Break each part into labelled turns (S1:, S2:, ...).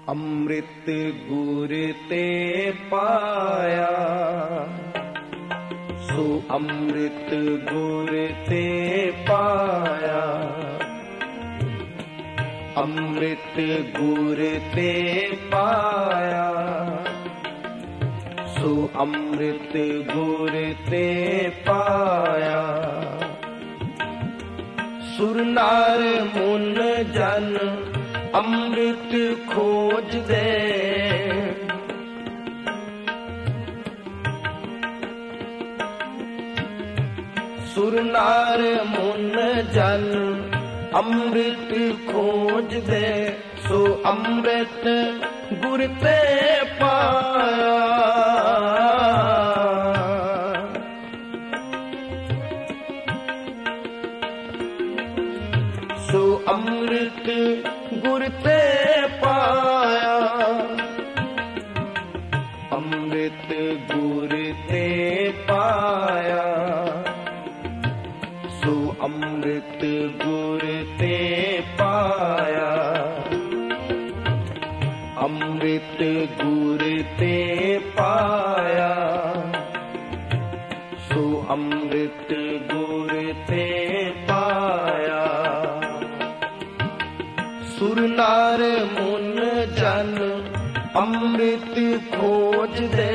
S1: ਅੰਮ੍ਰਿਤ ਗੁਰ ਤੇ ਪਾਇਆ, ਸੋ ਅੰਮ੍ਰਿਤ ਗੁਰ ਤੇ ਪਾਇਆ। ਅੰਮ੍ਰਿਤ ਗੁਰ ਤੇ ਪਾਇਆ, ਸੋ ਅੰਮ੍ਰਿਤ ਗੁਰ ਤੇ ਪਾਇਆ। ਸੁਰ ਨਾਰ ਮੁਨ ਜਨ ਅੰਮ੍ਰਿਤ ਖੋਜਦੇ, ਸੁਰ ਨਾਰ ਮੁਨ ਜਨ ਅੰਮ੍ਰਿਤ ਖੋਜਦੇ, ਸੋ ਅੰਮ੍ਰਿਤ ਗੁਰ ਤੇ ਪਾਇਆ। ਸੋ ਅੰਮ੍ਰਿਤ ਗੁਰ ਤੇ ਪਾਇਆ। ਅੰਮ੍ਰਿਤ ਗੁਰ ਤੇ ਪਾਇਆ, ਸੋ ਅੰਮ੍ਰਿਤ ਗੁਰ ਤੇ ਪਾਇਆ। ਅੰਮ੍ਰਿਤ ਗੁਰ ਤੇ ਪਾਇਆ, ਸੋ ਅੰਮ੍ਰਿਤ ਗੁਰ ਤੇ ਪਾਇਆ। ਸੁਰ ਨਾਰ ਮੁਨ ਜਨ ਅੰਮ੍ਰਿਤ ਖੋਜਦੇ,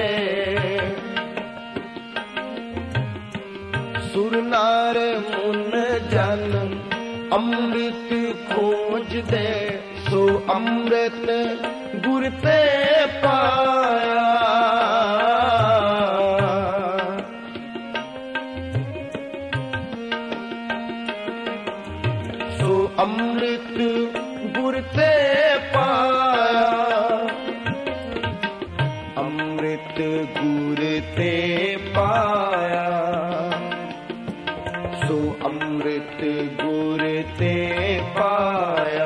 S1: ਸੁਰ ਨਾਰ ਮੁਨ ਜਨ ਅੰਮ੍ਰਿਤ ਖੋਜਦੇ, ਸੋ ਅੰਮ੍ਰਿਤ ਗੁਰ ਤੇ ਪਾਇਆ। ਸੋ ਅੰਮ੍ਰਿਤ ਗੁਰ ਤੇ ਪਾਇਆ। ਅੰਮ੍ਰਿਤ ਗੁਰ ਤੇ ਪਾਇਆ, ਸੋ ਅੰਮ੍ਰਿਤ ਗੁਰ ਤੇ ਪਾਇਆ।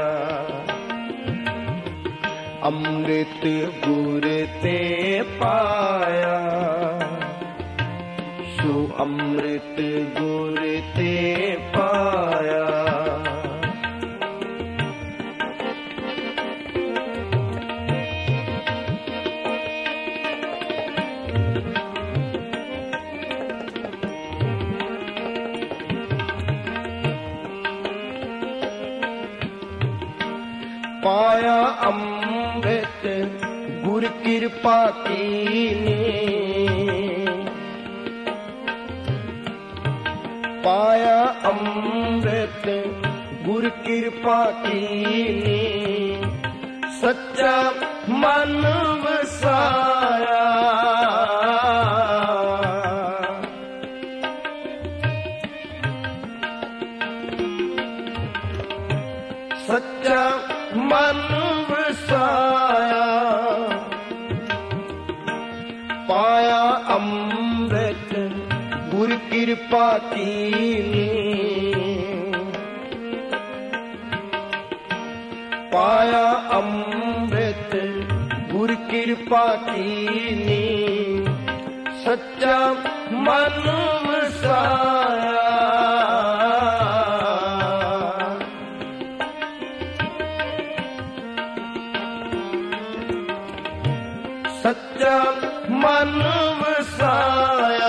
S1: ਅੰਮ੍ਰਿਤ ਗੁਰ ਤੇ ਪਾਇਆ, ਸੋ ਅੰਮ੍ਰਿਤ ਗੁਰ ਤੇ ਪਾਇਆ। ਪਾਇਆ ਅੰਮ੍ਰਿਤ ਗੁਰ ਕਿਰਪਾ ਕੀਨੀ, ਪਾਇਆ ਅੰਮ੍ਰਿਤ ਗੁਰ ਕਿਰਪਾ ਕੀਨੀ। ਸੱਚਾ ਮਨ ਵਸਾਇਆ, ਸੱਚਾ ਮਨ ਵਸਾਇਆ। ਪਾਇਆ ਅੰਮ੍ਰਿਤ ਗੁਰ ਕਿਰਪਾ ਕੀਨੀ, ਪਾਇਆ ਅੰਮ੍ਰਿਤ ਗੁਰ ਕਿਰਪਾ ਕੀਨੀ। ਸੱਚਾ ਮਨ ਵਸਾਇਆ, ਸੱਚਾ ਮਨ ਵਸਾਇਆ।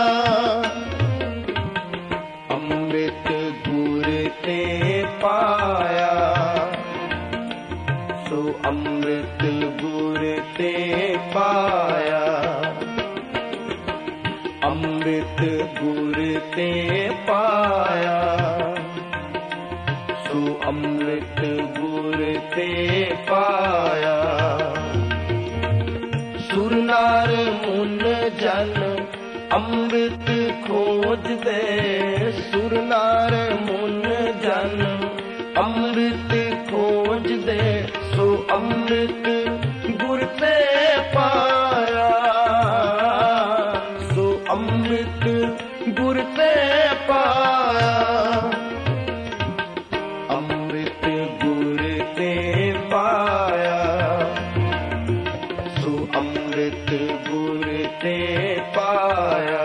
S1: ਅੰਮ੍ਰਿਤ ਗੁਰ ਤੇ ਪਾਇਆ, ਸੋ ਅੰਮ੍ਰਿਤ ਗੁਰ ਤੇ ਪਾਇਆ। ਅੰਮ੍ਰਿਤ ਗੁਰ ਤੇ ਪਾਇਆ, ਸੋ ਅੰਮ੍ਰਿਤ ਗੁਰ ਤੇ ਪਾਇਆ। ਸੁਰ ਨਾਰ ਮੁਨ ਜਨ ਅੰਮ੍ਰਿਤ ਖੋਜਦੇ, ਸੁਰ ਨਾਰ ਮੁਨ ਜਨ ਅੰਮ੍ਰਿਤ ਖੋਜਦੇ, ਸੋ ਅੰਮ੍ਰਿਤ ਗੁਰ ਤੇ ਪਾਇਆ। ਸੋ ਅੰਮ੍ਰਿਤ ਗੁਰ ਤੇ ਪਾਇਆ। ਅੰਮ੍ਰਿਤ ਗੁਰ ਤੇ ਪਾਇਆ, ਸੋ ਅੰਮ੍ਰਿਤ ਗੁਰ ਤੇ ਪਾਇਆ।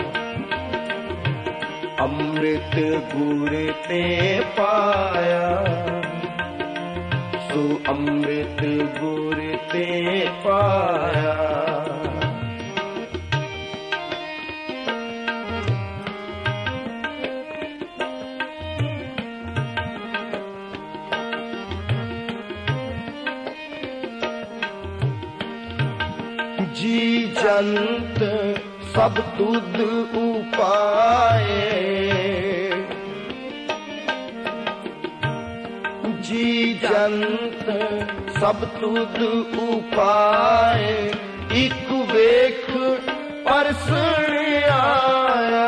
S1: ਅੰਮ੍ਰਿਤ ਗੁਰ ਤੇ ਪਾਇਆ, ਸੋ ਅੰਮ੍ਰਿਤ ਅੰਮ੍ਰਿਤ ਗੁਰ ਤੇ ਪਾਇਆ। ਜੀ ਜੰਤ ਸਭ ਤੁਧ ਉਪਾਏ, ਜੀ ਜੰਤ ਸਭ ਤੁਧ ਉਪਾਏ, ਇੱਕ ਵੇਖ ਪਰਸਣ ਆਇਆ।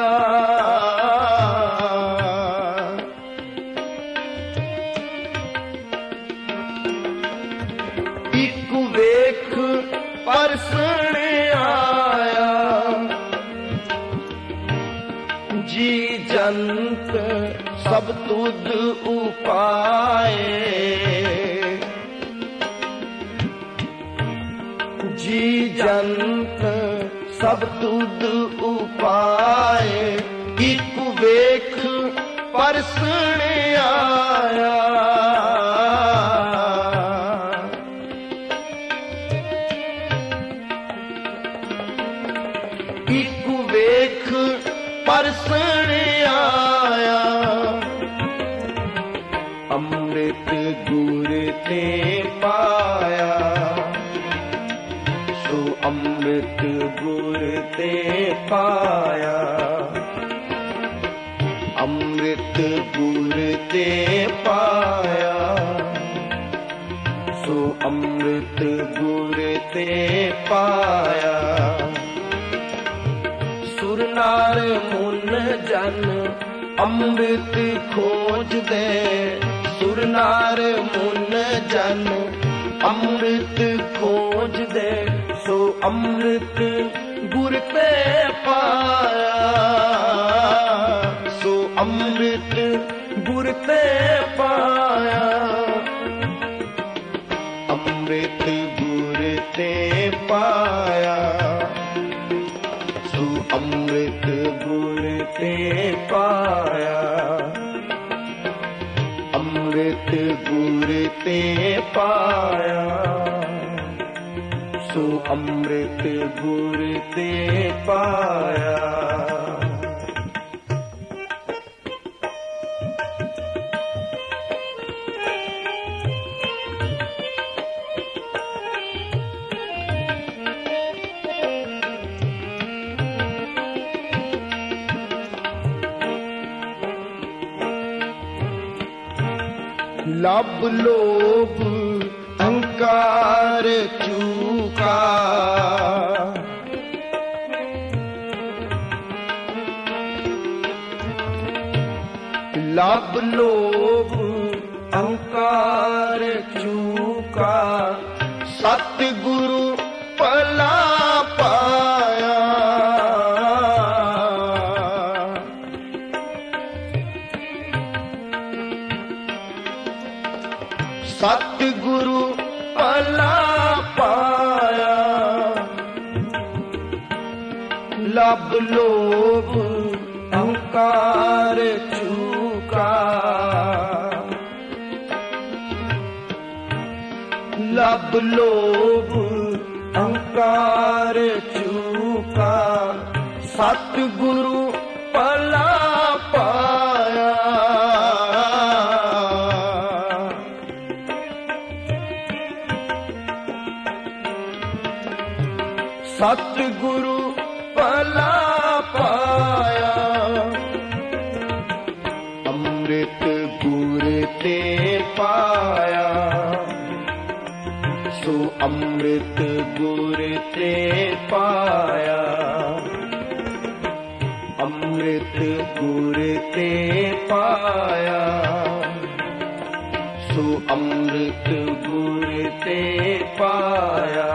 S1: ਇੱਕ ਵੇਖ ਪਰਸਣ ਆਇਆ, ਜੀ ਜੰਤ ਸਭ ਤੁਧ ਉਪਾਏ, ਜੀ ਜੰਤ ਸਭ ਤੁਧ ਉਪਾਏ, ਇੱਕ ਵੇਖ ਪਰਸਣ ਆਇਆ। ਇੱਕ ਵੇਖ ਪਰਸਣ ਆਇਆ, ਅੰਮ੍ਰਿਤ ਗੁਰ ਤੇ ਪਾਇਆ। ਸੋ ਅੰਮ੍ਰਿਤ ਗੁਰ ਤੇ ਪਾਇਆ, ਅੰਮ੍ਰਿਤ ਗੁਰ ਤੇ ਪਾਇਆ। ਸੋ ਅੰਮ੍ਰਿਤ ਗੁਰ ਤੇ ਪਾਇਆ। ਸੁਰ ਨਾਰ ਮੁਨ ਜਨ ਅੰਮ੍ਰਿਤ ਖੋਜਦੇ, ਸੁਰ ਨਾਰ ਮੁਨ ਜਨ ਅੰਮ੍ਰਿਤ ਖੋਜਦੇ। ਸੋ ਅੰਮ੍ਰਿਤ ਗੁਰ ਤੇ ਪਾਇਆ, ਸੋ ਅੰਮ੍ਰਿਤ ਗੁਰ ਤੇ ਪਾਇਆ। ਅੰਮ੍ਰਿਤ ਗੁਰ ਤੇ ਪਾਇਆ, ਸੋ ਅੰਮ੍ਰਿਤ ਗੁਰ ਤੇ ਪਾਇਆ। ਅੰਮ੍ਰਿਤ ਗੁਰ ਤੇ ਪਾਇਆ, ਸੋ ਅੰਮ੍ਰਿਤ ਗੁਰ ਤੇ ਪਾਇਆ। ਲਬ ਲੋਭ ਅਹੰਕਾਰ ਚੂਕਾ, ਲਬ ਲੋਭ ਅਹੰਕਾਰ ਚੂਕਾ। ਸਤਿਗੁਰੂ ਭਲਾ ਪਾਇਆ, ਸਤਿਗੁਰੂ ਭਲਾ ਪਾਇਆ। ਲਬ ਲੋਭ ਅਹੰਕਾਰ ਚੂਕਾ, ਲਬ ਲੋਭ ਅਹੰਕਾਰ ਚੂਕਾ। ਸਤਿਗੁਰੂ ਭਲਾ ਪਾਇਆ, ਸਤਿਗੁਰੂ ਭਲਾ ਪਾਇਆ। ਅੰਮ੍ਰਿਤ ਗੁਰ ਤੇ ਪਾਇਆ, ਸੋ ਅੰਮ੍ਰਿਤ ਗੁਰ ਤੇ ਪਾਇਆ। ਅੰਮ੍ਰਿਤ ਗੁਰ ਤੇ ਪਾਇਆ, ਸੋ ਅੰਮ੍ਰਿਤ ਗੁਰ ਤੇ ਪਾਇਆ।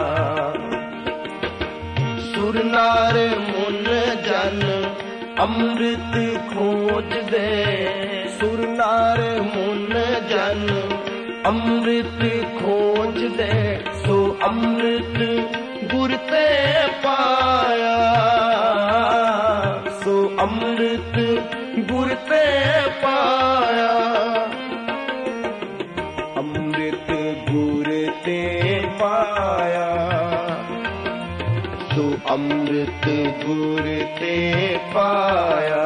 S1: ਸੁਰ ਨਾਰ ਮੁਨ ਜਨ ਅੰਮ੍ਰਿਤ ਖੋਜਦੇ, ਸੁਰ ਨਾਰ ਮੁਨ ਜਨ ਅੰਮ੍ਰਿਤ ਖੋਜਦੇ। ਸੋ ਅੰਮ੍ਰਿਤ ਗੁਰ ਤੇ ਪਾਇਆ, ਸੋ ਅੰਮ੍ਰਿਤ ਗੁਰ ਤੇ ਪਾਇਆ। ਅੰਮ੍ਰਿਤ ਗੁਰ ਤੇ ਪਾਇਆ। ਸੋ ਅੰਮ੍ਰਿਤ ਗੁਰ ਤੇ ਪਾਇਆ,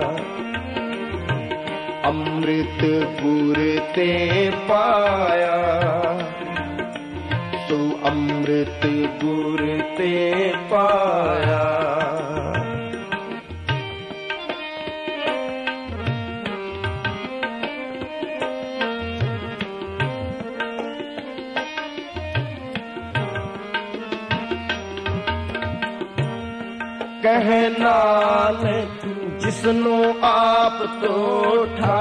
S1: ਅੰਮ੍ਰਿਤ ਗੁਰ ਤੇ ਪਾਇਆ। ਸੋ ਅੰਮ੍ਰਿਤ ਗੁਰ ਤੇ ਪਾਇਆ। ਕਹਿ ਨਾਨਕ ਜਿਸਨੂੰ ਆਪ ਤੋਠਾ,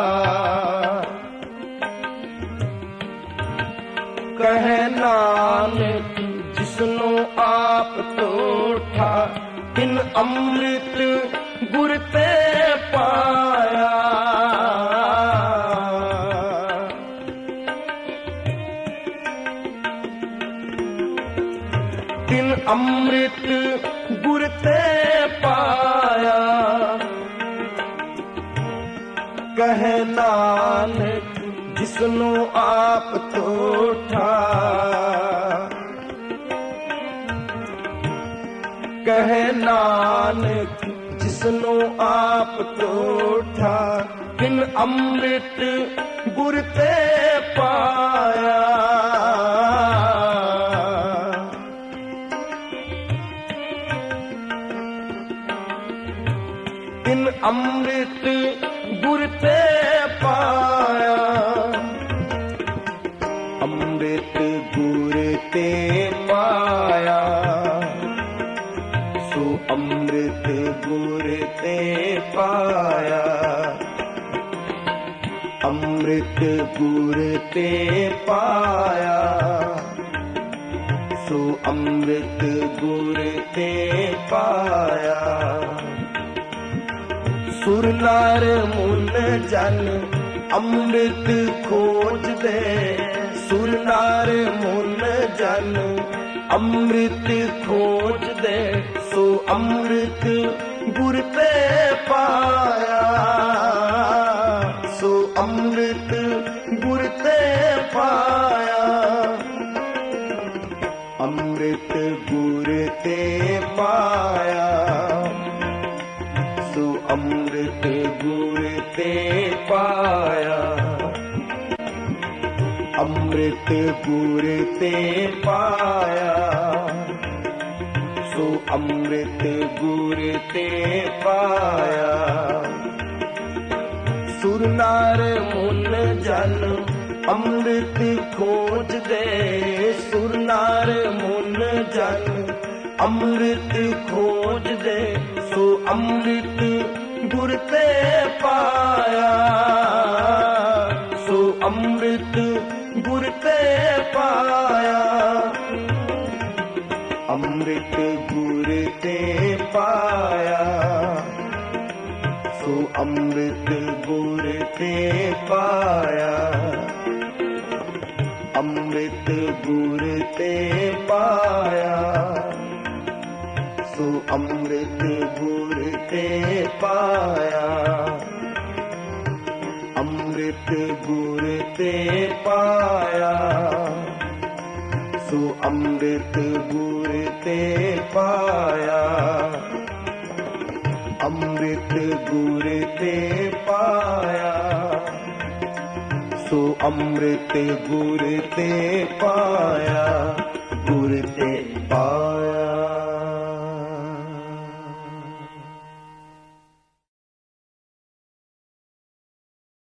S1: ਕਹਿ ਨਾਨਕ ਜਿਸਨੂੰ ਆਪ ਤੋਠਾ, ਤਿਨ ਅੰਮ੍ਰਿਤ ਗੁਰ ਤੇ ਪਾਇਆ। ਤਿਨ ਅੰਮ੍ਰਿਤ ਗੁਰ ਤੇ ਪਾਇਆ। ਕਹਿ ਨਾਨਕ ਜਿਸਨੂੰ ਆਪ ਤੋਠਾ, ਕਹਿ ਨਾਨਕ ਜਿਸਨੂੰ ਆਪ ਤੋਠਾ, ਤਿਨ ਅੰਮ੍ਰਿਤ ਗੁਰ ਤੇ ਪਾਇਆ। ਤਿਨ ਅੰਮ੍ਰਿਤ ਗੁਰ ਤੇ ਪਾਇਆ। ਅੰਮ੍ਰਿਤ ਗੁਰ ਤੇ ਪਾਇਆ। ਸੋ ਅੰਮ੍ਰਿਤ ਗੁਰ ਤੇ ਪਾਇਆ। ਅੰਮ੍ਰਿਤ ਗੁਰ ਤੇ ਪਾਇਆ। ਸੋ ਅੰਮ੍ਰਿਤ ਗੁਰ ਤੇ ਪਾਇਆ। ਸੁਰ ਨਰ ਮੁਨ ਜਨ ਅੰਮ੍ਰਿਤ ਖੋਜਦੇ, ਸੁਰ ਨਰ ਮੁਨ ਜਨ ਅੰਮ੍ਰਿਤ ਖੋਜਦੇ। ਸੋ ਅੰਮ੍ਰਿਤ ਗੁਰ ਤੇ ਪਾਇਆ। ਸੋ ਅੰਮ੍ਰਿਤ ਗੁਰ ਤੇ ਪਾਇਆ। ਅੰਮ੍ਰਿਤ ਗੁਰ ਤੇ ਪਾਇਆ। ਸੋ ਅੰਮ੍ਰਿਤ ਗੁਰ ਤੇ ਪਾਇਆ। ਅੰਮ੍ਰਿਤ ਗੁਰ ਤੇ ਪਾਇਆ। ਸੋ ਅੰਮ੍ਰਿਤ ਗੁਰ ਤੇ ਪਾਇਆ। ਸੁਰ ਨਰ ਮੁਨ ਜਨ ਅੰਮ੍ਰਿਤ ਖੋਜਦੇ, ਸੁਰ ਨਰ ਮੁਨ ਜਨ ਅੰਮ੍ਰਿਤ ਖੋਜਦੇ। ਸੋ ਅੰਮ੍ਰਿਤ ਗੁਰ ਤੇ ਪਾਇਆ। ਸੋ ਅੰਮ੍ਰਿਤ ਗੁਰ ਤੇ ਪਾਇਆ। ਅੰਮ੍ਰਿਤ ਗੁਰ ਤੇ ਪਾਇਆ। ਸੋ ਅੰਮ੍ਰਿਤ ਗੁਰ ਤੇ ਪਾਇਆ। ਅੰਮ੍ਰਿਤ ਗੁਰ ਤੇ ਪਾਇਆ। ਸੋ ਅੰਮ੍ਰਿਤ ਗੁਰ ਤੇ ਪਾਇਆ। ਅੰਮ੍ਰਿਤ ਗੁਰ ਤੇ ਪਾਇਆ। ਸੋ ਅੰਮ੍ਰਿਤ ਗੁਰ ਤੇ ਪਾਇਆ। ਅੰਮ੍ਰਿਤ ਗੁਰ ਤੇ ਪਾਇਆ। ਸੋ ਅੰਮ੍ਰਿਤ ਗੁਰ ਤੇ ਪਾਇਆ। ਗੁਰ ਤੇ ਪਾਇਆ।